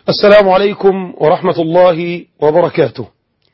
السلام عليكم ورحمة الله وبركاته.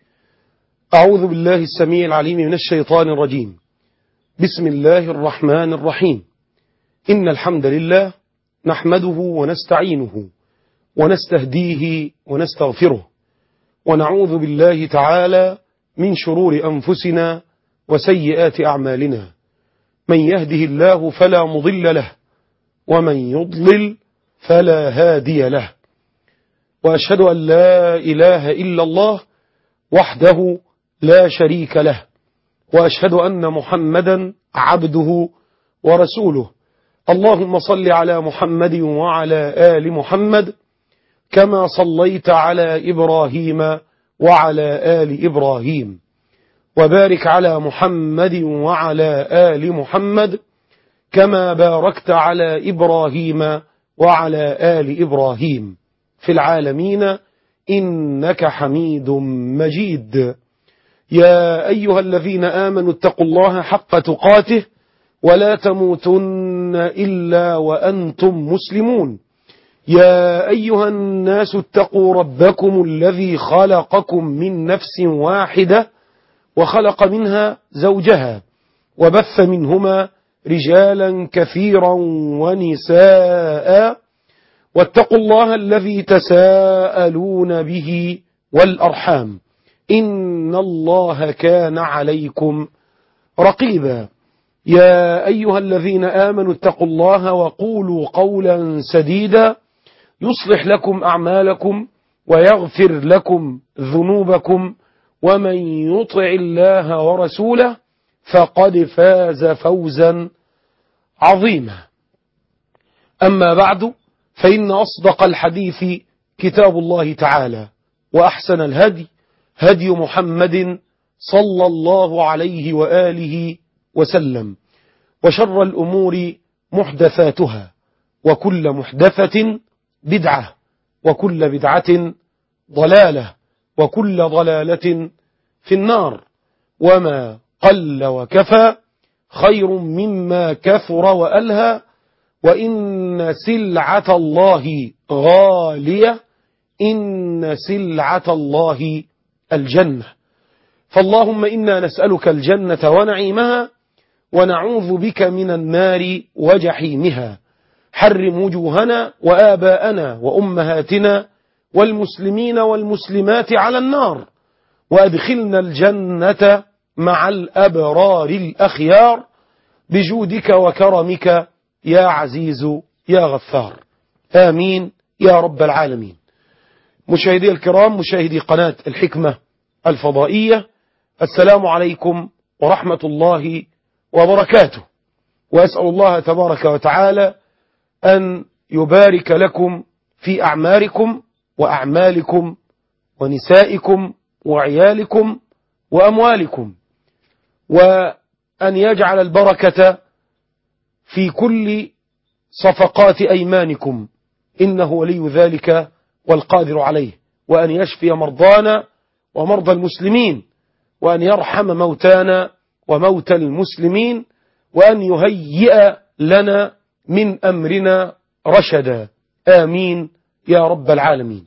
أعوذ بالله السميع العليم من الشيطان الرجيم. بسم الله الرحمن الرحيم. إن الحمد لله نحمده ونستعينه ونستهديه ونستغفره، ونعوذ بالله تعالى من شرور أنفسنا وسيئات أعمالنا. من يهده الله فلا مضل له، ومن يضلل فلا هادي له. وأشهد أن لا إله إلا الله وحده لا شريك له، وأشهد أن محمدا عبده ورسوله. اللهم صل على محمد وعلى آل محمد كما صليت على إبراهيم وعلى آل إبراهيم، وبارك على محمد وعلى آل محمد كما باركت على إبراهيم وعلى آل إبراهيم في العالمين إنك حميد مجيد. يا أيها الذين آمنوا اتقوا الله حق تقاته ولا تموتن إلا وأنتم مسلمون. يا أيها الناس اتقوا ربكم الذي خلقكم من نفس واحدة وخلق منها زوجها وبث منهما رجالا كثيرا ونساء، واتقوا الله الذي تساءلون به والأرحام إن الله كان عليكم رقيبا. يا أيها الذين آمنوا اتقوا الله وقولوا قولا سديدا يصلح لكم أعمالكم ويغفر لكم ذنوبكم، ومن يطع الله ورسوله فقد فاز فوزا عظيما. أما بعد، فإن أصدق الحديث كتاب الله تعالى، وأحسن الهدي هدي محمد صلى الله عليه وآله وسلم، وشر الأمور محدثاتها، وكل محدثة بدعة، وكل بدعة ضلالة، وكل ضلالة في النار. وما قل وكفى خير مما كثر وألهى، وإن سلعة الله غالية، إن سلعة الله الجنة. فاللهم إنا نسألك الجنة ونعيمها، ونعوذ بك من النار وجحيمها. حرم وجوهنا وآباءنا وأمهاتنا والمسلمين والمسلمات على النار، وأدخلنا الجنة مع الأبرار الأخيار بجودك وكرمك يا عزيز يا غفار، آمين يا رب العالمين. مشاهدي الكرام، مشاهدي قناة الحكمة الفضائية، السلام عليكم ورحمة الله وبركاته. وأسأل الله تبارك وتعالى أن يبارك لكم في أعماركم وأعمالكم ونسائكم وعيالكم وأموالكم، وأن يجعل البركة في كل صفقات أيمانكم، إنه ولي ذلك والقادر عليه، وأن يشفي مرضانا ومرضى المسلمين، وأن يرحم موتانا وموتى المسلمين، وأن يهيئ لنا من أمرنا رشدا، آمين يا رب العالمين.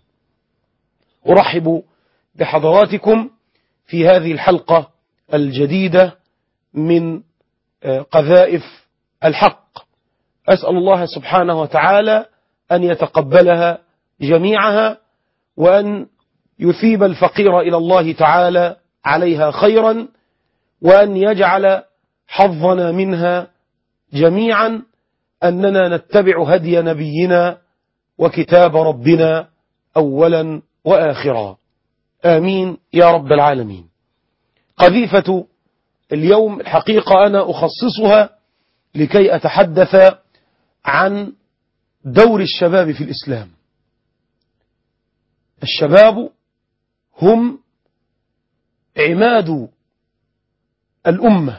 أرحب بحضراتكم في هذه الحلقة الجديدة من قذائف الحق. أسأل الله سبحانه وتعالى أن يتقبلها جميعها، وأن يثيب الفقير إلى الله تعالى عليها خيرا، وأن يجعل حظنا منها جميعا أننا نتبع هدي نبينا وكتاب ربنا أولا وآخرا، آمين يا رب العالمين. قذيفة اليوم الحقيقة أنا أخصصها لكي أتحدث عن دور الشباب في الإسلام. الشباب هم عماد الأمة،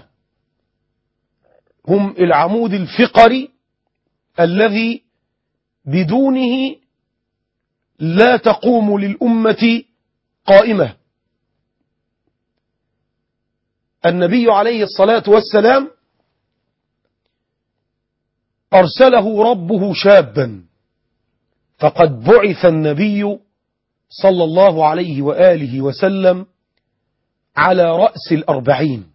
هم العمود الفقري الذي بدونه لا تقوم للأمة قائمة. النبي عليه الصلاة والسلام أرسله ربه شابا فقد بعث النبي صلى الله عليه وآله وسلم على رأس 40.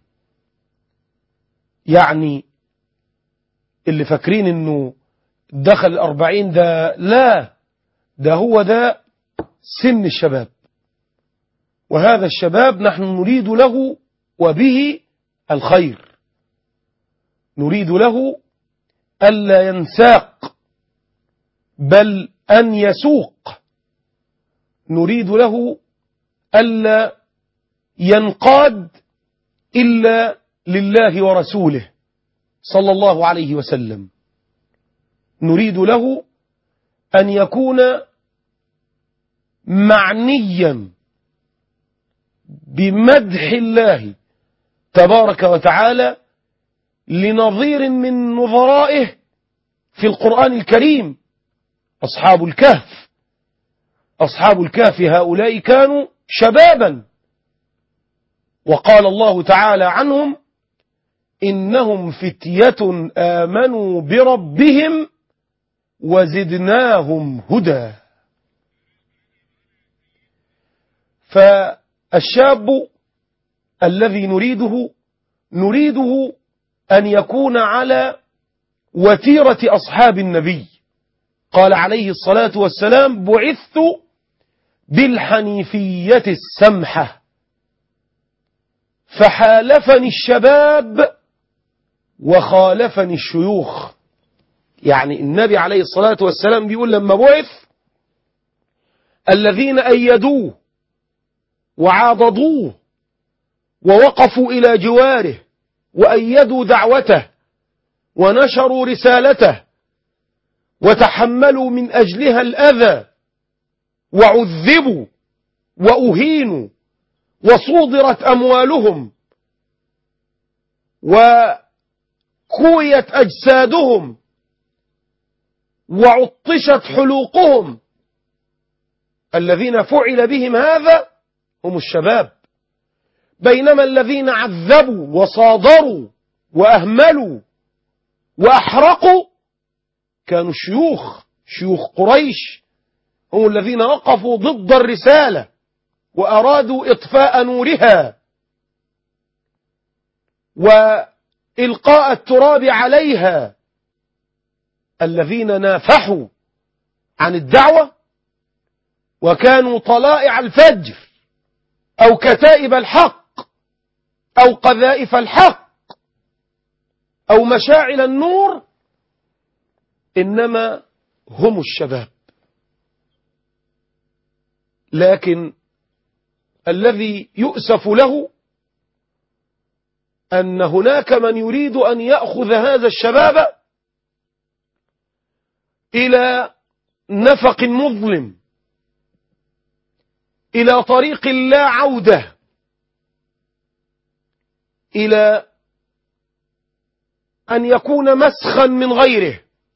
يعني اللي فاكرين انه دخل 40 ده لا، ده هو ده سن الشباب، وهذا الشباب نحن نريد له وبه الخير، نريد له ألا ينساق بل أن يسوق، نريد له ألا ينقاد إلا لله ورسوله صلى الله عليه وسلم، نريد له أن يكون معنيا بمدح الله تبارك وتعالى لنظير من نظرائه في القرآن الكريم، أصحاب الكهف. أصحاب الكهف هؤلاء كانوا شبابا، وقال الله تعالى عنهم: إنهم فتية آمنوا بربهم وزدناهم هدى. فالشاب الذي نريده أن يكون على وتيرة أصحاب النبي. قال عليه الصلاة والسلام: بعثت بالحنيفية السمحة فحالفني الشباب وخالفني الشيوخ. يعني النبي عليه الصلاة والسلام بيقول لما بعث الذين أيدوه وعاضدوه ووقفوا إلى جواره وأيدوا دعوته ونشروا رسالته وتحملوا من أجلها الأذى وعذبوا وأهينوا وصودرت أموالهم وكويت أجسادهم وعطشت حلوقهم، الذين فعل بهم هذا هم الشباب، بينما الذين عذبوا وصادروا وأهملوا وأحرقوا كانوا شيوخ قريش، هم الذين وقفوا ضد الرسالة وأرادوا إطفاء نورها وإلقاء التراب عليها، الذين نافحوا عن الدعوة وكانوا طلائع الفجر أو كتائب الحق أو قذائف الحق أو مشاعل النور، إنما هم الشباب. لكن الذي يؤسف له أن هناك من يريد أن يأخذ هذا الشباب إلى نفق مظلم، إلى طريق لا عودة، إلى أن يكون مسخا من غيره،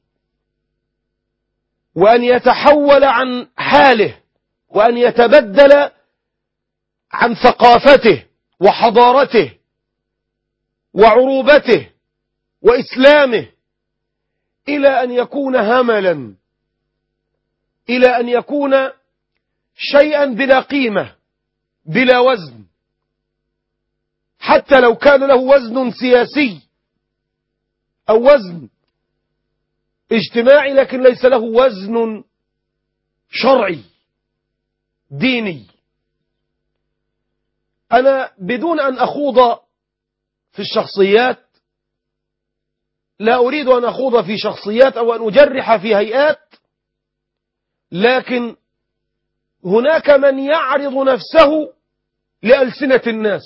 وأن يتحول عن حاله، وأن يتبدل عن ثقافته وحضارته وعروبته وإسلامه، إلى أن يكون هملا، إلى أن يكون شيئا بلا قيمة بلا وزن، حتى لو كان له وزن سياسي أو وزن اجتماعي، لكن ليس له وزن شرعي ديني. أنا بدون أن أخوض في الشخصيات، لا أريد أن أخوض في شخصيات أو أن أجرح في هيئات، لكن هناك من يعرض نفسه لألسنة الناس،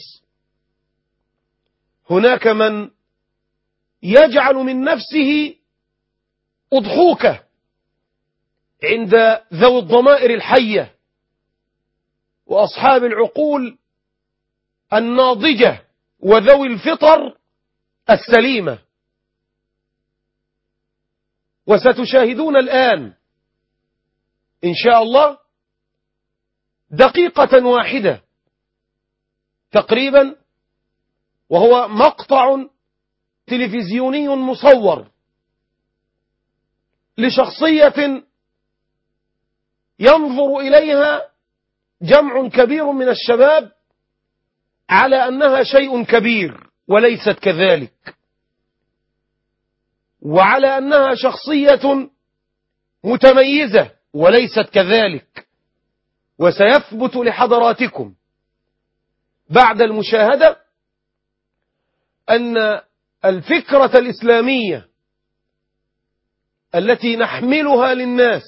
هناك من يجعل من نفسه أضحوكة عند ذوي الضمائر الحية وأصحاب العقول الناضجة وذوي الفطر السليمة. وستشاهدون الآن إن شاء الله دقيقة واحدة تقريبا، وهو مقطع تلفزيوني مصور لشخصية ينظر إليها جمع كبير من الشباب على أنها شيء كبير وليست كذلك، وعلى أنها شخصية متميزة وليست كذلك. وسيثبت لحضراتكم بعد المشاهدة أن الفكرة الإسلامية التي نحملها للناس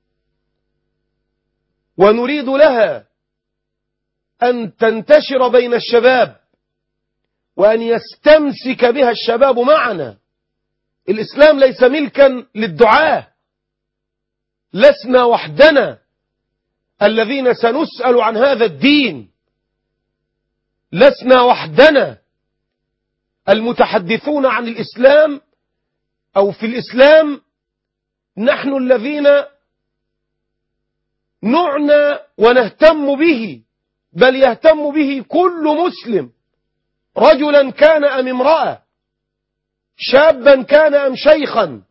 ونريد لها أن تنتشر بين الشباب وأن يستمسك بها الشباب معنا. الإسلام ليس ملكا للدعاة، لسنا وحدنا الذين سنسأل عن هذا الدين، لسنا وحدنا المتحدثون عن الإسلام أو في الإسلام، نحن الذين نعنى ونهتم به، بل يهتم به كل مسلم، رجلا كان أم امرأة، شابا كان أم شيخا،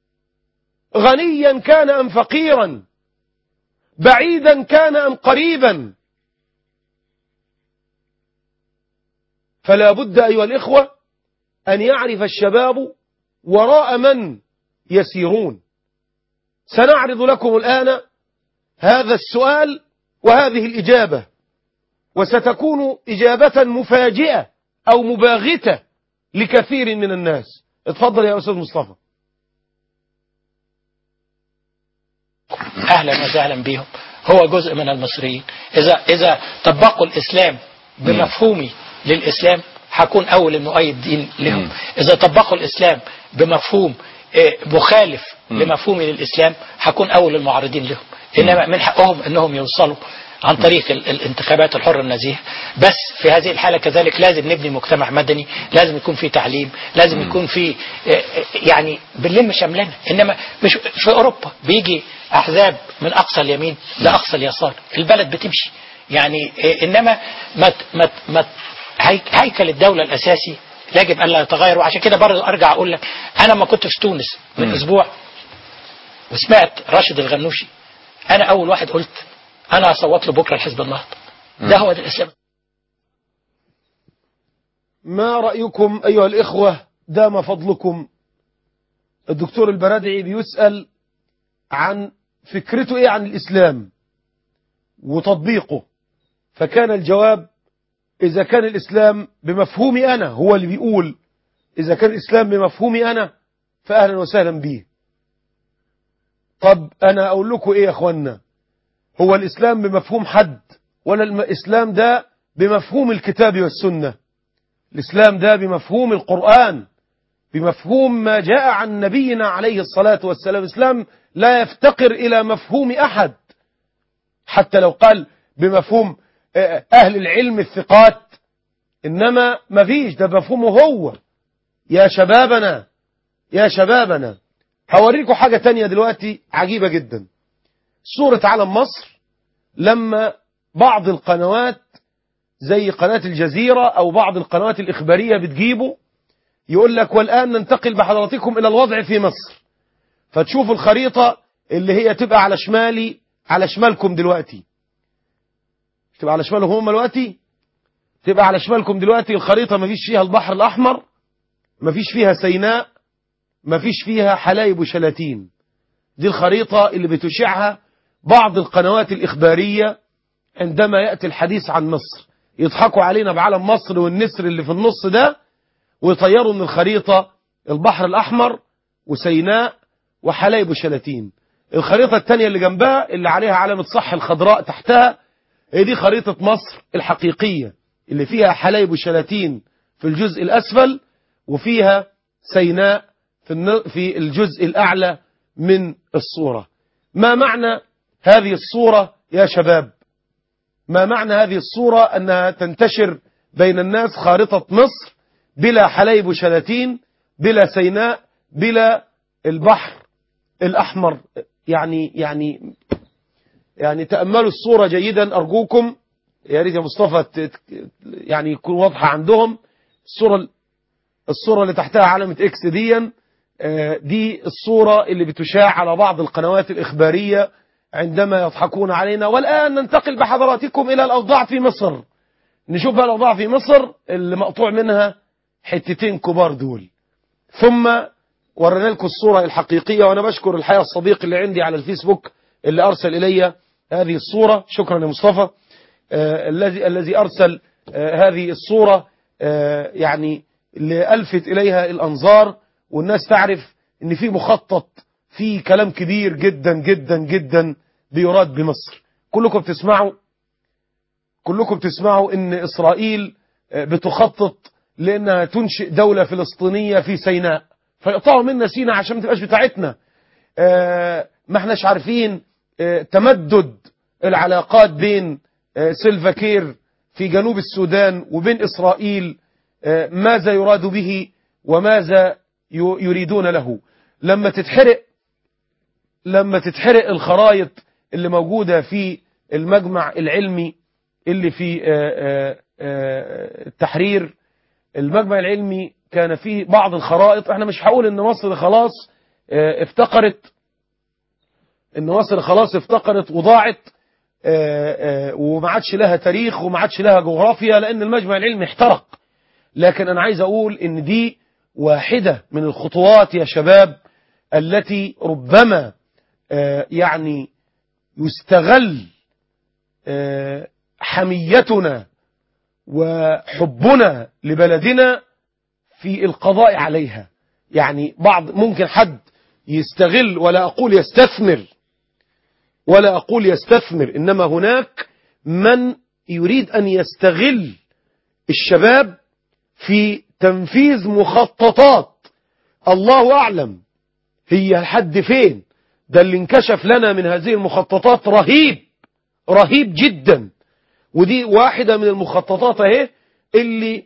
غنيا كان أم فقيرا، بعيدا كان أم قريبا. فلا بد أيها الإخوة أن يعرف الشباب وراء من يسيرون. سنعرض لكم الآن هذا السؤال وهذه الإجابة، وستكون إجابة مفاجئة أو مباغتة لكثير من الناس. اتفضل يا أستاذ مصطفى. أهلا وسهلا بهم. هو جزء من المصريين. إذا طبقوا الإسلام بمفهومي للإسلام هكون أول المؤيد دين لهم. إذا طبقوا الإسلام بمفهوم مخالف لمفهومي للإسلام هكون أول المعارضين لهم. إنما من حقهم أنهم يوصلوا عن طريق الانتخابات الحرة النزيهة. بس في هذه الحالة كذلك لازم نبني مجتمع مدني، لازم يكون في تعليم، لازم يكون في يعني بنلم شملنا. إنما مش في أوروبا بيجي أحزاب من أقصى اليمين لأقصى اليسار، البلد بتمشي يعني. إنما ما هيكل الدولة الأساسي يجب أن لا يتغير. وعشان كده برضه أرجع أقول لك، أنا ما كنت في تونس من أسبوع وسمعت راشد الغنوشي، أنا أول واحد قلت أنا أصوت له بكرة لحزب النهضة. ده هو الإسلام. ما رأيكم أيها الإخوة؟ دام فضلكم. الدكتور البرادعي بيسأل عن فكرته إيه عن الإسلام وتطبيقه، فكان الجواب إذا كان الإسلام بمفهومي أنا، هو اللي بيقول إذا كان الإسلام بمفهومي أنا فأهلا وسهلا به. طب أنا أقول لكم إيه يا أخوانا، هو الإسلام بمفهوم حد ولا الإسلام ده بمفهوم الكتاب والسنة؟ الإسلام ده بمفهوم القرآن، بمفهوم ما جاء عن نبينا عليه الصلاة والسلام. الإسلام لا يفتقر إلى مفهوم أحد، حتى لو قال بمفهوم أهل العلم الثقات، إنما ما فيش، ده مفهومه هو. يا شبابنا يا شبابنا، هوريكم حاجة تانية دلوقتي عجيبة جدا. صورة علم مصر، لما بعض القنوات زي قناة الجزيرة أو بعض القنوات الإخبارية بتجيبه يقول لك والآن ننتقل بحضراتكم إلى الوضع في مصر، فتشوفوا الخريطة اللي هي تبقى على شمالي، على شمالكم دلوقتي، تبقى على شمالهم هم دلوقتي، تبقى على شمالكم دلوقتي. الخريطة ما فيش فيها البحر الأحمر، ما فيش فيها سيناء، ما فيش فيها حلايب وشلاتين. دي الخريطة اللي بتشعها بعض القنوات الإخبارية عندما يأتي الحديث عن مصر، يضحكوا علينا بعلم مصر والنسر اللي في النص ده، ويطيروا من الخريطة البحر الأحمر وسيناء وحلايب وشلاتين. الخريطة التانية اللي جنبها اللي عليها علامة صح الخضراء تحتها، هي دي خريطة مصر الحقيقية اللي فيها حلايب وشلاتين في الجزء الأسفل، وفيها سيناء في الجزء الأعلى من الصورة. ما معنى هذه الصورة يا شباب؟ ما معنى هذه الصورة أنها تنتشر بين الناس خارطة مصر بلا حلايب وشلاتين، بلا سيناء، بلا البحر الأحمر؟ يعني تأملوا الصورة جيدا أرجوكم، يا ريت يا مصطفى يعني يكون واضحة عندهم. الصورة اللي تحتها علامة إكس دي الصورة اللي بتشاع على بعض القنوات الإخبارية عندما يضحكون علينا. والآن ننتقل بحضراتكم إلى الأوضاع في مصر. نشوف بقى الأوضاع في مصر اللي مقطوع منها حتتين كبار دول، ثم ورنا لكم الصورة الحقيقية. وأنا بشكر الحقيقة الصديق اللي عندي على الفيسبوك اللي أرسل إلي هذه الصورة، شكرا يا مصطفى، الذي أرسل هذه الصورة، يعني اللي ألفت إليها الأنظار، والناس تعرف إن في مخطط، في كلام كبير جدا جدا جدا بيراد بمصر. كلكم بتسمعوا إن إسرائيل بتخطط لأنها تنشئ دولة فلسطينية في سيناء، فيقطعوا منا سيناء عشان ما تبقاش بتاعتنا. ما احناش عارفين تمدد العلاقات بين سيلفا كير في جنوب السودان وبين إسرائيل، ماذا يراد به وماذا يريدون له. لما تتحرق الخرائط اللي موجودة في المجمع العلمي اللي في التحرير، المجمع العلمي كان فيه بعض الخرائط. احنا مش هقول ان مصر خلاص افتقرت وضاعت وما عادش لها تاريخ وما عادش لها جغرافيا، لان المجمع العلمي احترق. لكن انا عايز اقول ان دي واحدة من الخطوات يا شباب التي ربما يعني يستغل حميتنا وحبنا لبلدنا في القضاء عليها. يعني ممكن حد يستغل، ولا أقول يستثمر، إنما هناك من يريد أن يستغل الشباب في تنفيذ مخططات الله أعلم هي لحد فين. ده اللي انكشف لنا من هذه المخططات رهيب جدا، ودي واحدة من المخططات اهي اللي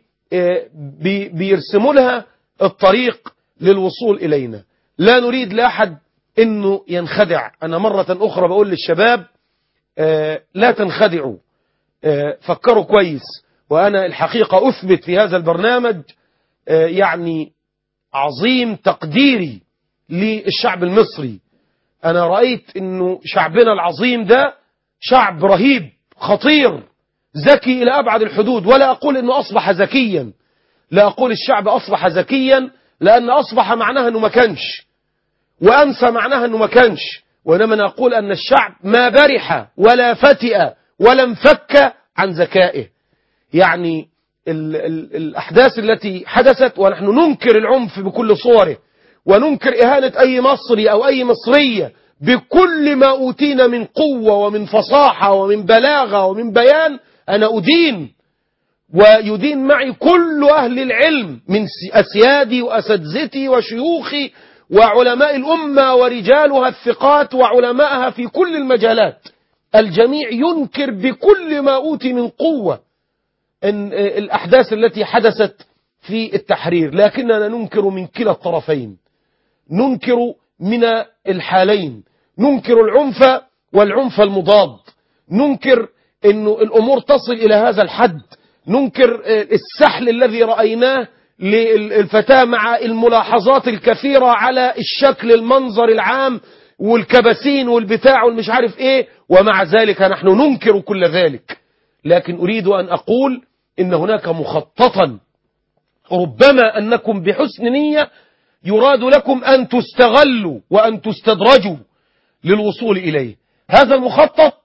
بيرسموا لها الطريق للوصول إلينا. لا نريد لأحد إنه ينخدع. أنا مرة أخرى بقول للشباب لا تنخدعوا، فكروا كويس. وأنا الحقيقة أثبت في هذا البرنامج يعني عظيم تقديري للشعب المصري. أنا رأيت إنه شعبنا العظيم ده شعب رهيب خطير ذكي إلى أبعد الحدود. ولا أقول إنه أصبح ذكيا، لا أقول الشعب أصبح ذكيا، لأن أصبح معناها أنه ما كانش، وأمسى معناها أنه ما كانش. وإنما أنا أقول أن الشعب ما برح ولا فتئ ولا انفك عن ذكائه. يعني الأحداث التي حدثت، ونحن ننكر العنف بكل صوره، وننكر إهانة أي مصري أو أي مصرية بكل ما أوتينا من قوة ومن فصاحة ومن بلاغة ومن بيان. أنا أدين ويدين معي كل أهل العلم من أسيادي وأساتذتي وشيوخي وعلماء الأمة ورجالها الثقات وعلمائها في كل المجالات. الجميع ينكر بكل ما أوتي من قوة إن الأحداث التي حدثت في التحرير، لكننا ننكر من كلا الطرفين، ننكر من الحالين، ننكر العنف والعنف المضاد، ننكر أن الأمور تصل إلى هذا الحد، ننكر السحل الذي رأيناه للفتاة مع الملاحظات الكثيرة على الشكل المنظر العام والكبسين والبتاع والمش عارف ايه، ومع ذلك نحن ننكر كل ذلك. لكن أريد أن أقول إن هناك مخططا ربما أنكم بحسن نية يراد لكم أن تستغلوا وأن تستدرجوا للوصول إليه. هذا المخطط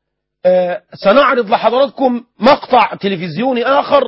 سنعرض لحضراتكم مقطع تلفزيوني آخر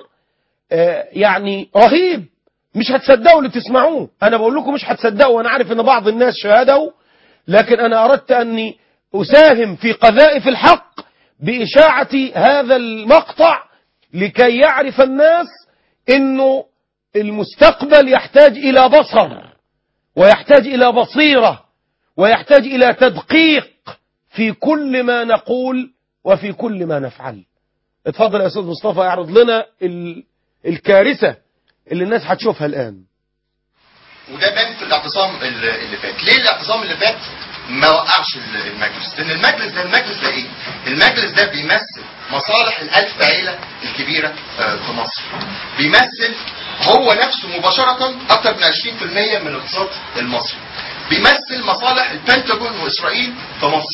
يعني رهيب، مش هتصدقوا اللي تسمعوه. أنا بقول لكم مش هتصدقوا، وأنا عارف أن بعض الناس شاهدوا، لكن أنا أردت أني أساهم في قذائف الحق بإشاعة هذا المقطع لكي يعرف الناس أنه المستقبل يحتاج إلى بصر، ويحتاج إلى بصيرة، ويحتاج إلى تدقيق في كل ما نقول وفي كل ما نفعل. اتفضل يا أستاذ مصطفى، اعرض لنا الكارثة اللي الناس هتشوفها الآن. وده بان في الاعتصام اللي فات. ليه الاعتصام اللي فات ما وقعش المجلس؟ لأن المجلس ده إيه؟ المجلس ده بيمثل مصالح ال1000 عيلة الكبيرة في مصر. بيمثل هو نفسه مباشرة أكثر من 20% من الاقتصاد المصري. بيمثل مصالح البنتاجون وإسرائيل في مصر.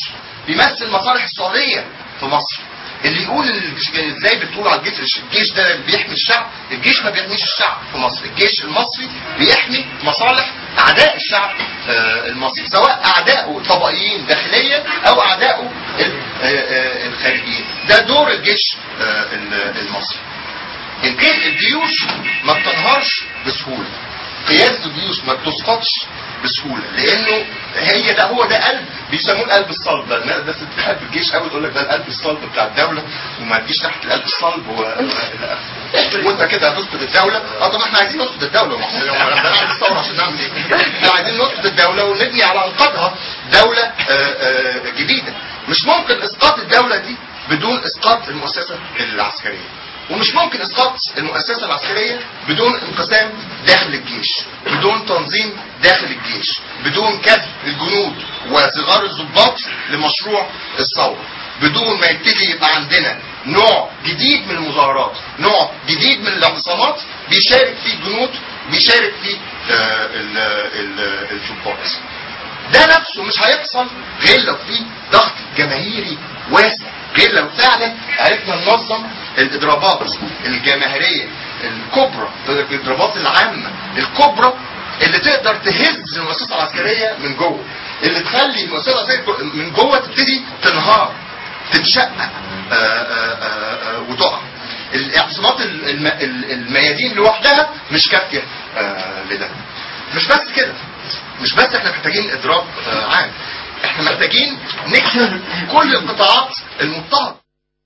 بيمثل مصالح السعوديه في مصر. اللي يقول ازاي بتقول على الجيش ده بيحمي الشعب، الجيش ما بيحميش الشعب في مصر، الجيش المصري بيحمي مصالح اعداء الشعب المصري، سواء اعدائه الطبقيين داخليا او اعدائه الخارجيين. ده دور الجيش المصري. الجيوش ما بتنهارش بسهوله، قيادة الجيوش ما بتسقطش بسهولة، لأنه هو ده قلب، بيسموه القلب الصلب. الناس بتحب الجيش قوي تقول لك ده القلب الصلب بتاع الدولة، وما تجيش تحت القلب الصلب وانت كده هتسقط الدولة. طب احنا عايزين نسقط الدولة، احنا عايزين الثورة عشان نعمل ايه؟ احنا عايزين نسقط الدولة ونبني على انقاضها دولة جديدة. مش ممكن اسقاط الدولة دي بدون اسقاط المؤسسة العسكرية، ومش ممكن اسقاط المؤسسة العسكرية بدون انقسام داخل الجيش، بدون تنظيم داخل الجيش، بدون كسب الجنود وصغار الضباط لمشروع الثورة، بدون ما يبتدي يبقى عندنا نوع جديد من المظاهرات، نوع جديد من الاعتصامات بيشارك فيه الجنود، بيشارك فيه الضباط. ده نفسه مش هيحصل غير لو في ضغط جماهيري واسع، غير لو فعلا عرفنا ننظم الاضرابات الجماهيريه الكبرى، الاضرابات العامه الكبرى اللي تقدر تهز المؤسسه العسكريه من جوه، اللي تخلي المؤسسه العسكريه من جوه تبتدي تنهار، تتشقق وتقع. الاعتصامات الميادين لوحدها مش كافيه لده. مش بس كده، مش بس احنا محتاجين اضراب عام، احنا محتاجين نكسر كل القطاعات المضطهده.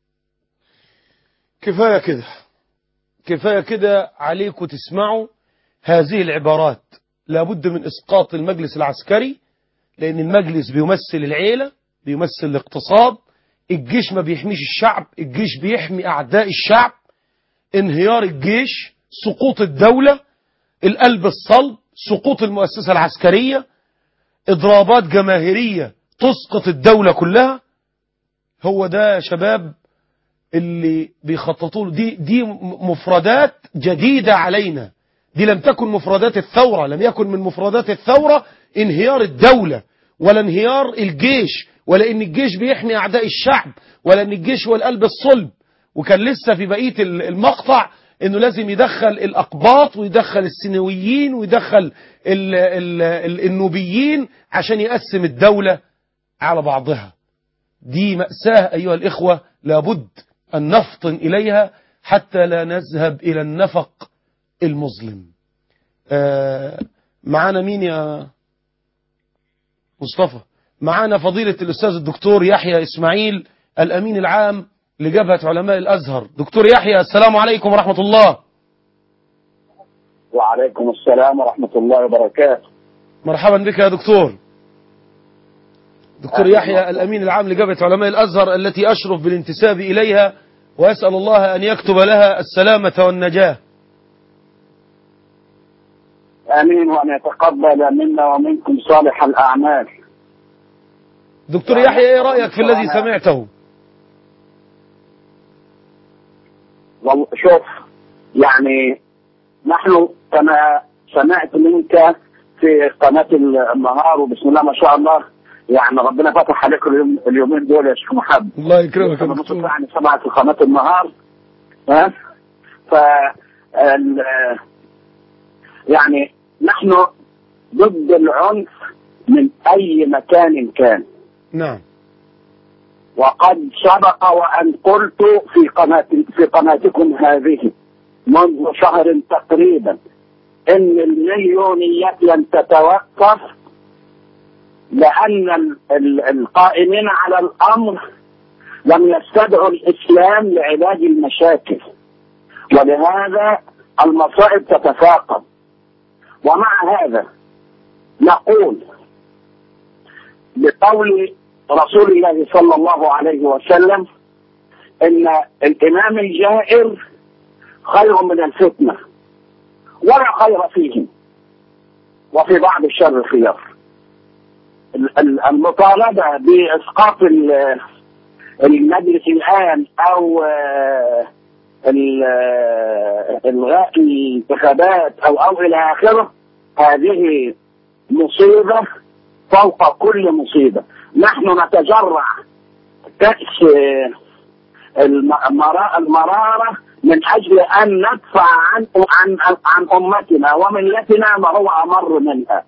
كفاية كده، كفاية كده عليكم تسمعوا هذه العبارات. لابد من إسقاط المجلس العسكري، لأن المجلس بيمثل العيلة، بيمثل الاقتصاد. الجيش ما بيحميش الشعب، الجيش بيحمي أعداء الشعب. انهيار الجيش، سقوط الدولة، القلب الصلب، سقوط المؤسسة العسكرية، إضرابات جماهيرية تسقط الدولة كلها. هو ده يا شباب اللي بيخططوا له. دي مفردات جديدة علينا، دي لم تكن مفردات الثورة. لم يكن من مفردات الثورة انهيار الدولة، ولا انهيار الجيش، ولا ان الجيش بيحمي اعداء الشعب، ولا ان الجيش هو القلب الصلب. وكان لسه في بقية المقطع انه لازم يدخل الاقباط ويدخل السنويين ويدخل النوبيين عشان يقسم الدولة على بعضها. دي مأساة أيها الإخوة، لابد أن نفطن إليها حتى لا نذهب إلى النفق المظلم. معانا مين يا مصطفى؟ معانا فضيلة الأستاذ الدكتور يحيى إسماعيل، الأمين العام لجبهة علماء الأزهر. دكتور يحيى، السلام عليكم ورحمة الله. وعليكم السلام ورحمة الله وبركاته. مرحبا بك يا دكتور. دكتور يحيى الأمين العام لجبهة علماء الأزهر التي أشرف بالانتساب إليها، وأسأل الله أن يكتب لها السلامة والنجاة. آمين، وأن يتقبل منا ومنكم صالح الأعمال. دكتور يحيى، إيه رأيك في الذي سمعته؟ شوف، يعني نحن كما سمعت منك في قناة النهار، وبسم الله ما شاء الله، يعني ربنا فتح عليك اليومين دول يا شيخ محمد. الله يكرمك يا دكتور. يعني سمعت في قناة النهار. يعني نحن ضد العنف من أي مكان كان. نعم. وقد سبق وأن قلت في قناتكم هذه منذ شهر تقريبا إن المليونيات لن تتوقف، لأن القائمين على الأمر لم يستدعوا الإسلام لعلاج المشاكل، ولهذا المصائب تتفاقم. ومع هذا نقول بقول رسول الله صلى الله عليه وسلم إن الإمام الجائر خير من الفتنة ولا خير فيهم، وفي بعض الشر خيار. المطالبة بإسقاط المجلس الآن أو إلغاء الانتخابات أو إلى آخره، هذه مصيبة فوق كل مصيبة. نحن نتجرع كأس المرارة من أجل أن ندفع عن أمتنا وملتنا ما هو أمر منها.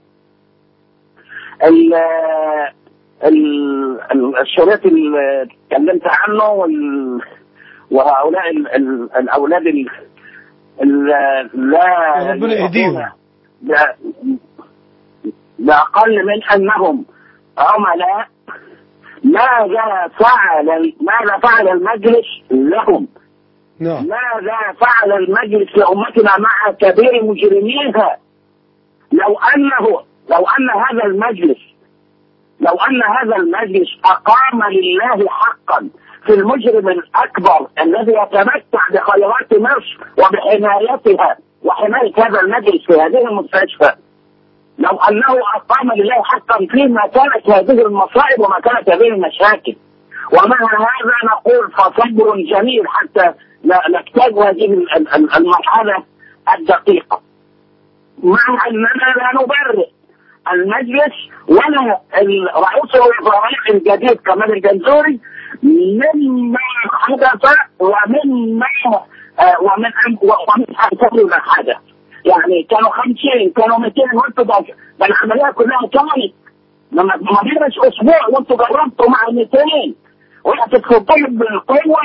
الشريط اللي اتكلمت عنه وهؤلاء الأولاد لا ربنا يهديهم، بأقل من أنهم عملاء. ماذا فعل المجلس لهم؟ نعم. ماذا فعل المجلس لأمتنا مع كبير مجرميها؟ لو أن هذا المجلس أقام لله حقا في المجرم الأكبر الذي يتمتع بخيرات مصر وبحمايتها وحماية هذا المجلس في هذه المستشفى، لو أنه أقام لله حقا فيما كانت هذه المصائب وما كانت هذه المشاكل. ومع هذا نقول فصبر جميل حتى نجتاز هذه المرحلة الدقيقة، مع أننا لا نبرئ المجلس ولا رئيس الوزراء الجديد كمال الجنزوري مما حدث ومن أنفسه ما حدث. يعني كانوا 50 كانوا 200 وانتوا ده العملية كلها كانت ما بينش أسبوع وانتوا جربتوا مع 200 وهتتفضلوا بالقوة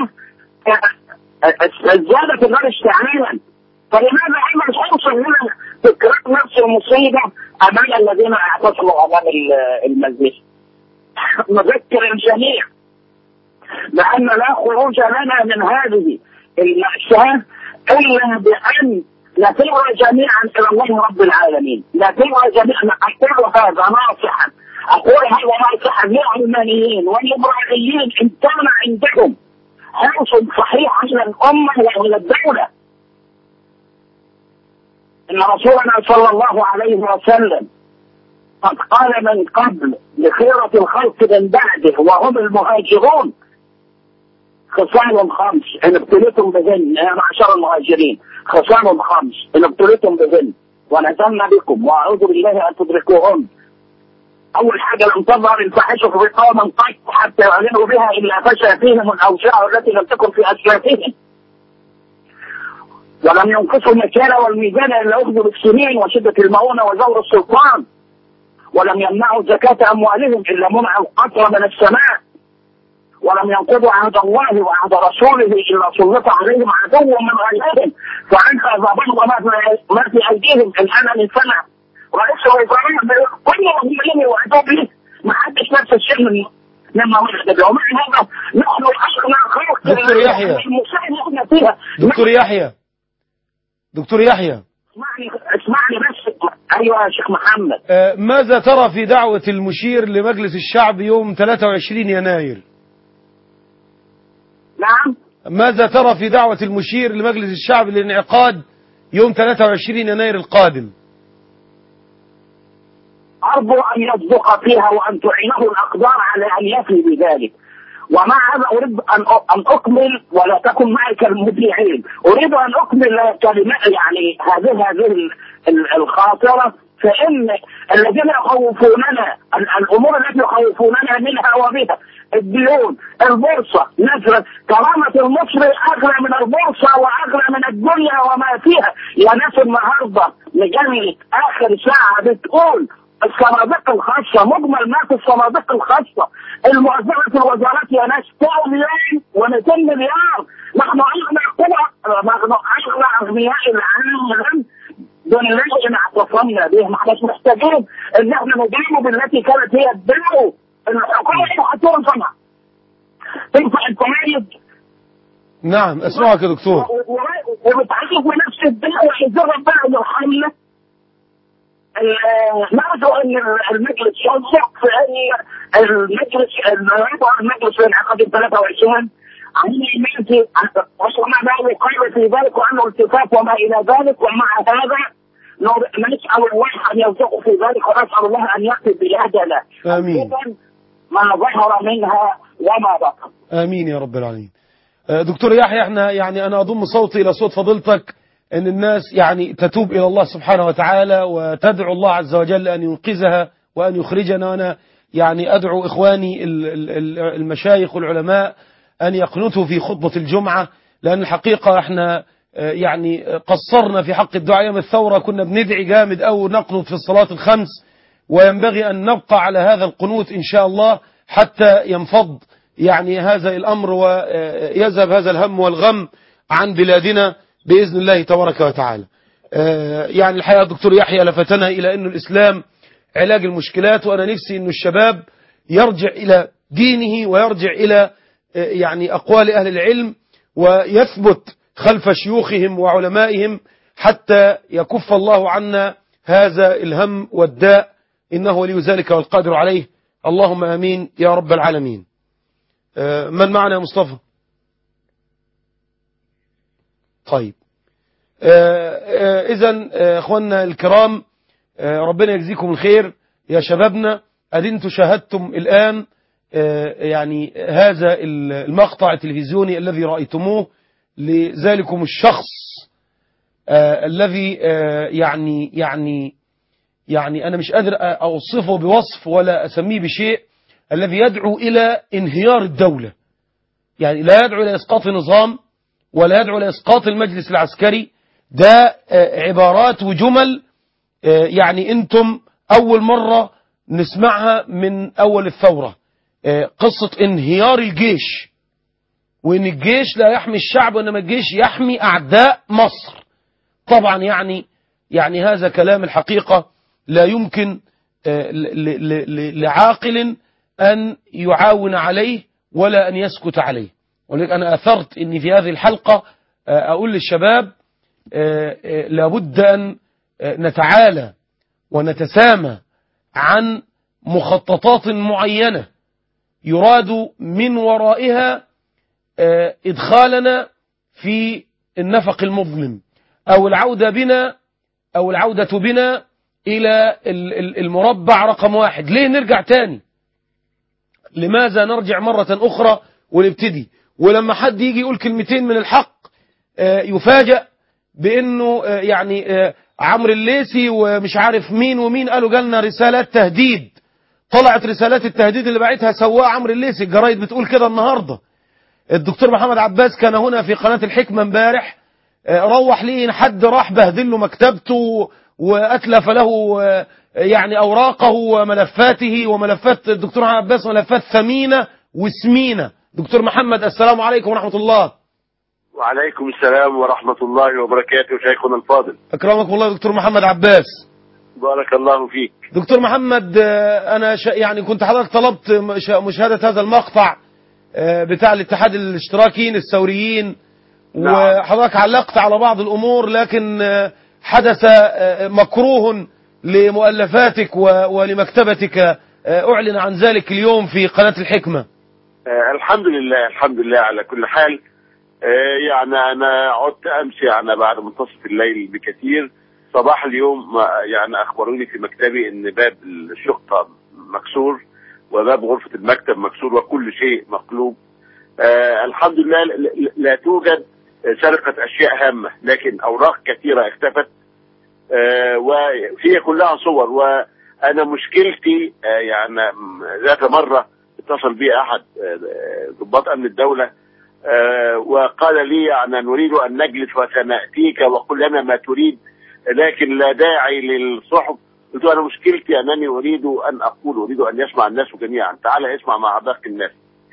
زيادة النار اشتعالا. فلماذا احنا مش هنوصل هنا تكرار نفس المصيبة أمام الذين اعتصموا أمام المجلس؟ نذكر الجميع بأن لا خروج لنا من هذه المأساة إلا بأن نفر جميعا إلى الله رب العالمين. نفر جميعا. أقول هذا ناصحا للعلمانيين والليبراليين إن كان عندهم حرص صحيح على الأمة وعلى الدولة. إن رسولنا صلى الله عليه وسلم قد قال من قبل لخيرة الخلق من بعده وهم المهاجرون خصال 5 إن ابتليتم بهن يا معشر المهاجرين، خصال 5 إن ابتليتم بهن ونزلنا بكم وأعوذ بالله أن تدركوهن. أول حاجة لم تظهر الفاحشة في قوم قط حتى يعلنوا بها إلا فشى فيهم الأوجاع التي لم تكن في أسلافهم، ولم ينقصوا المكان والميزان إلا أخذوا بالسنين وشدة المؤونة وزور السلطان، ولم يمنعوا زكاة أموالهم إلا منعوا القطر من السماء، ولم ينقضوا عهد الله وعهد رسوله إلا سلط عليهم عدو من غيرهم فأنقذ بعض ما في أيديهم الآن من سنة. رئيس الوزراء كل مهمين وعدوا به ما حدش نفس الشيء لما وجد به. ومع هذا نحن أغنى خلق دكتور يحيى فيها. دكتور يحيى اسمعني بس. أيوة يا شيخ محمد. ماذا ترى في دعوة المشير لمجلس الشعب يوم 23 يناير؟ نعم. ماذا ترى في دعوة المشير لمجلس الشعب للانعقاد يوم 23 يناير القادم؟ أرجو أن يصدق فيها وأن تعينه الأقدار على أن يفي بذلك. ومع هذا أريد أن أكمل ولا تكن معي كالمذيعين. أريد أن أكمل كلمة يعني هذه الخاطرة. فإن الذين يخوفوننا الأمور التي يخوفوننا منها وبها الديون البورصة نزلت. كرامة المصري أغلى من البورصة وأغلى من الدنيا وما فيها. يا ناس النهاردة مجلة آخر ساعة بتقول الصناديق الخاصة مجمل ما في الصناديق الخاصة الموزعة في الوزارات يا ناس 100 مليون و200 مليار. نحن أغنى قوة، نحن أغنى أغنياء العالم بالله إن اعتصمنا به. ما احناش محتاجين إن احنا نجيبه بالتي كانت هي الدلو الحكومة هتنفع تنفع التميز. نعم أسمعك يا دكتور. وبتعيش بنفس الدلو إذا ربنا يرحمنا. نرجو ان المجلس ينصح في ان المجلس ينعقد 23 عن يمينتي وما لا يقال في ذلك وانه التفاف وما الى ذلك. ومع هذا نسال الله ان يرزقه في ذلك ونسال الله ان يقضي بلادنا امين ما ظهر منها وما بطن. امين يا رب العالمين. دكتور يحيى احنا يعني انا اضم صوتي الى صوت فضيلتك أن الناس يعني تتوب إلى الله سبحانه وتعالى وتدعو الله عز وجل أن ينقذها وأن يخرجنا. وأنا يعني أدعو إخواني المشايخ والعلماء أن يقنتوا في خطبة الجمعة، لأن الحقيقة احنا يعني قصرنا في حق الدعاء يوم الثورة، كنا بندعي جامد أو نقنط في الصلاة الخمس، وينبغي أن نبقى على هذا القنوت إن شاء الله حتى ينفض يعني هذا الأمر ويذهب هذا الهم والغم عن بلادنا بإذن الله تبارك وتعالى. يعني الحقيقة الدكتور يحيى لفتنا إلى أن الإسلام علاج المشكلات، وأنا نفسي أن الشباب يرجع إلى دينه ويرجع إلى يعني أقوال أهل العلم ويثبت خلف شيوخهم وعلمائهم حتى يكف الله عنا هذا الهم والداء، إنه ولي ذلك والقادر عليه. اللهم آمين يا رب العالمين. من معنا يا مصطفى؟ طيب، إذن أخواننا الكرام، ربنا يجزيكم الخير يا شبابنا. أنتم شاهدتم الآن يعني هذا المقطع التلفزيوني الذي رأيتموه لذلكم الشخص الذي يعني أنا مش قادر أوصفه بوصف ولا أسميه بشيء، الذي يدعو إلى انهيار الدولة. يعني لا يدعو إلى إسقاط النظام ولا يدعو إلى إسقاط المجلس العسكري، ده عبارات وجمل يعني أنتم أول مرة نسمعها من أول الثورة. قصة انهيار الجيش، وإن الجيش لا يحمي الشعب وإنما الجيش يحمي أعداء مصر. طبعا يعني هذا كلام الحقيقة لا يمكن لعاقل أن يعاون عليه ولا أن يسكت عليه. ولذلك أنا أثرت أني في هذه الحلقة أقول للشباب لابد أن نتعالى ونتسامى عن مخططات معينة يراد من ورائها إدخالنا في النفق المظلم أو العودة بنا إلى المربع رقم 1. ليه نرجع تاني؟ لماذا نرجع مرة أخرى ونبتدي؟ ولما حد يجي يقول كلمتين من الحق يفاجأ بأنه يعني عمرو الليثي ومش عارف مين ومين قالوا جالنا رسالات تهديد. طلعت رسالات التهديد اللي بعتها سواء عمرو الليثي، الجرايد بتقول كده النهاردة. الدكتور محمد عباس كان هنا في قناة الحكمة امبارح، روح ليه حد راح بهدل له مكتبته وأتلف له يعني أوراقه وملفاته وملفات الدكتور محمد عباس، ملفات ثمينة وسمينة. دكتور محمد، السلام عليكم ورحمة الله. وعليكم السلام ورحمة الله وبركاته شيخنا الفاضل. أكرمكم الله دكتور محمد عباس. بارك الله فيك. دكتور محمد، أنا يعني كنت حضرتك طلبت مشاهدة هذا المقطع بتاع الاتحاد الاشتراكيين الثوريين، وحضرتك علقت على بعض الأمور، لكن حدث مكروه لمؤلفاتك ولمكتبتك أعلن عن ذلك اليوم في قناة الحكمة. الحمد لله على كل حال. يعني أنا عدت أمس يعني بعد منتصف الليل بكثير، صباح اليوم يعني أخبروني في مكتبي إن باب الشقة مكسور وباب غرفة المكتب مكسور وكل شيء مقلوب. الحمد لله لا توجد سرقة أشياء هامة، لكن أوراق كثيرة اختفت وهي كلها صور. وأنا مشكلتي يعني ذات مرة اتصل بي أحد ضباط أمن الدولة وقال لي يعني نريد أن نجلس وسنأتيك وقل لنا ما تريد لكن لا داعي للصحب. قلت أنا مشكلتي أنني أريد أن يسمع الناس جميعا. تعال اسمع مع باقي الناس.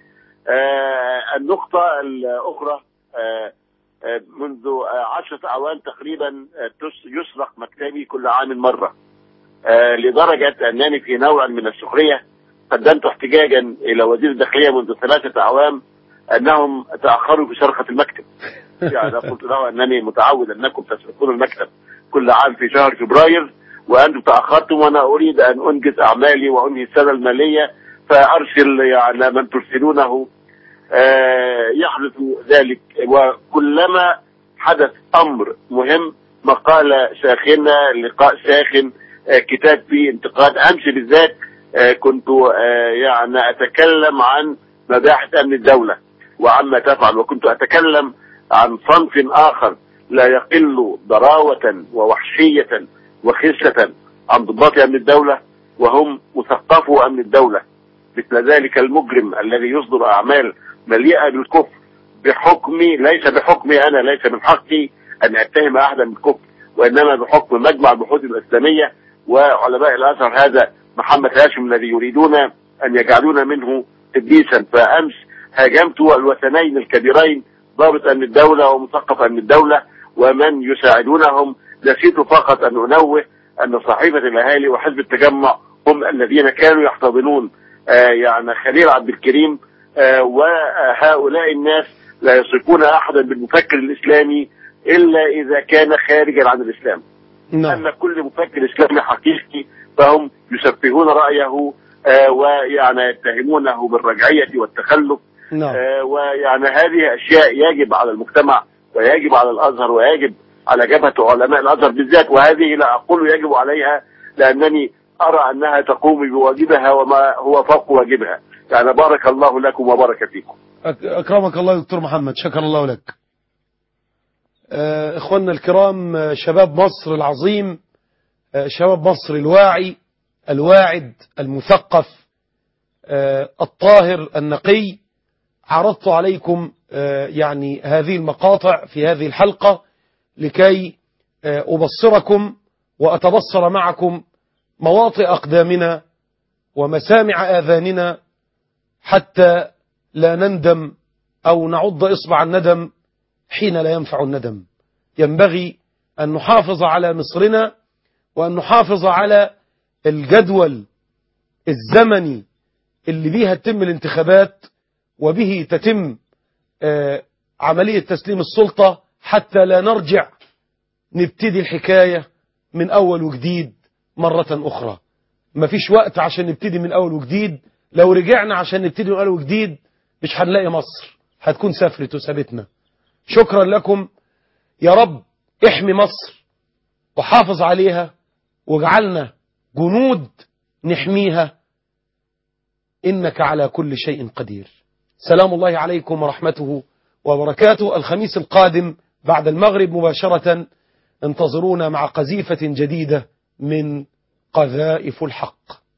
النقطة الأخرى، منذ 10 أعوام تقريبا يسرق مكتبي كل عام مرة، لدرجة أنني في نوع من السخرية قدمت احتجاجا إلى وزير الداخلية منذ 3 أعوام أنهم تأخروا في سرقة المكتب. يعني قلت له أنني متعود أنكم تسرقون المكتب كل عام في شهر فبراير وأنتم تأخرتم، وأنا أريد أن أنجز أعمالي وأنهي السنة المالية، فأرسل يعني من ترسلونه يحدث ذلك. وكلما حدث أمر مهم، مقالة ساخنة، لقاء ساخن، كتاب فيه انتقاد. أمس بالذات كنت يعني أتكلم عن مباحث أمن الدولة وعما تفعل، وكنت أتكلم عن صنف آخر لا يقل ضراوة ووحشية وخسة عن ضباط أمن الدولة، وهم مثقفو أمن الدولة، مثل ذلك المجرم الذي يصدر أعمال مليئة بالكفر بحكمي، ليس بحكمي أنا، ليس من حقي أن أتهم أحدا بالكفر، وإنما بحكم مجمع البحوث الإسلامية وعلماء الأزهر، هذا محمد هاشم الذي يريدون أن يجعلون منه قديسا. فأمس هاجمت الوثنين الكبيرين، ضابط أمن الدولة ومثقف أمن الدولة ومن يساعدونهم. نسيت فقط أن أنوه أن صحيفة الأهالي وحزب التجمع هم الذين كانوا يحتضنون يعني خليل عبد الكريم، وهؤلاء الناس لا يصفون أحدا بالمفكر الإسلامي إلا إذا كان خارجا عن الإسلام. أما كل مفكر إسلامي حقيقي فهم يسفهون رأيه ويعني يتهمونه بالرجعية والتخلف. ويعني هذه أشياء يجب على المجتمع ويجب على الأزهر ويجب على جبهة علماء الأزهر بالذات، وهذه لا أقول يجب عليها لأنني أرى أنها تقوم بواجبها وما هو فوق واجبها. يعني بارك الله لكم وبارك فيكم. أكرمك الله دكتور محمد، شكر الله لك. إخواننا الكرام، شباب مصر العظيم، شباب مصر الواعي الواعد المثقف الطاهر النقي، عرضت عليكم يعني هذه المقاطع في هذه الحلقة لكي أبصركم وأتبصر معكم مواطئ أقدامنا ومسامع آذاننا حتى لا نندم أو نعض إصبع الندم حين لا ينفع الندم. ينبغي أن نحافظ على مصرنا وأن نحافظ على الجدول الزمني اللي بيها تتم الانتخابات وبه تتم عملية تسليم السلطة، حتى لا نرجع نبتدي الحكاية من أول وجديد مرة أخرى. مفيش وقت عشان نبتدي من أول وجديد. لو رجعنا عشان نبتدي من أول وجديد مش هنلاقي مصر، هتكون سافرت وسابتنا. شكرا لكم. يا رب احمي مصر وحافظ عليها واجعلنا جنود نحميها، إنك على كل شيء قدير. سلام الله عليكم ورحمته وبركاته. الخميس القادم بعد المغرب مباشرة انتظرونا مع قذيفة جديدة من قذائف الحق.